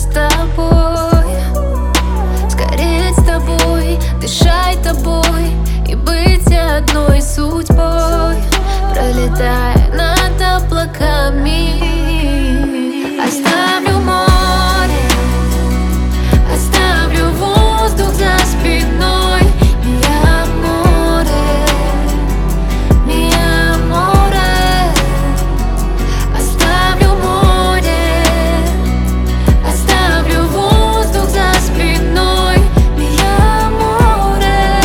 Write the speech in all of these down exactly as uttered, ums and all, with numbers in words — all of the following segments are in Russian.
тобой, сгореть с тобой, дышать тобой и быть одной судьбой, пролетая над облаками. Оставлю море, оставлю воздух за спиной. Миа море, миа море. Оставлю море, оставлю воздух за спиной. Миа море,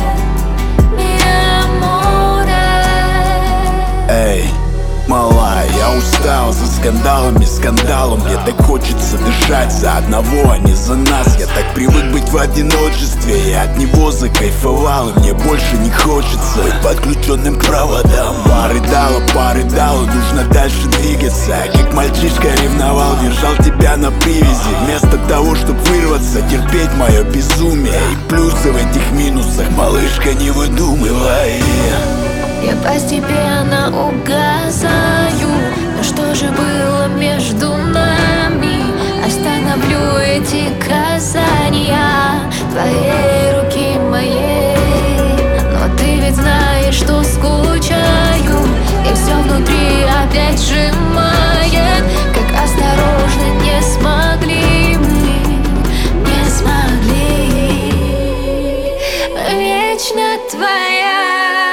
миа море. Эй, малая, я устал за скандалами, скандалом. Мне так хочется дышать за одного, а не за нас. Я так привык быть в одиночестве, я от него закайфовал, и мне больше не хочется быть подключенным к проводам. Порыдала, порыдала, нужно дальше двигаться. Как мальчишка ревновал, держал тебя на привязи. Вместо того, чтобы вырваться, терпеть мое безумие. И плюсы в этих минусах, малышка, не выдумывай. Я постепенно угасаю, но что же было между нами? Остановлю эти касания твоей руки моей. Но ты ведь знаешь, что скучаю, и все внутри опять сжимает. Как осторожно не смогли мы, не смогли. Вечно твоя.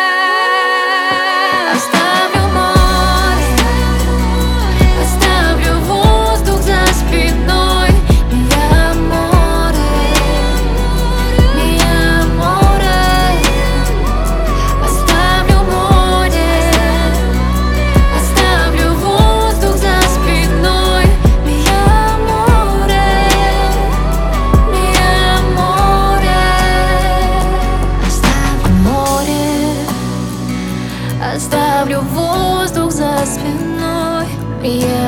Оставлю море, оставлю воздух за спиной. Миа море, миа море. Оставлю море, оставлю воздух за спиной. Миа море, миа море. Оставлю море, оставлю воздух за спиной. Я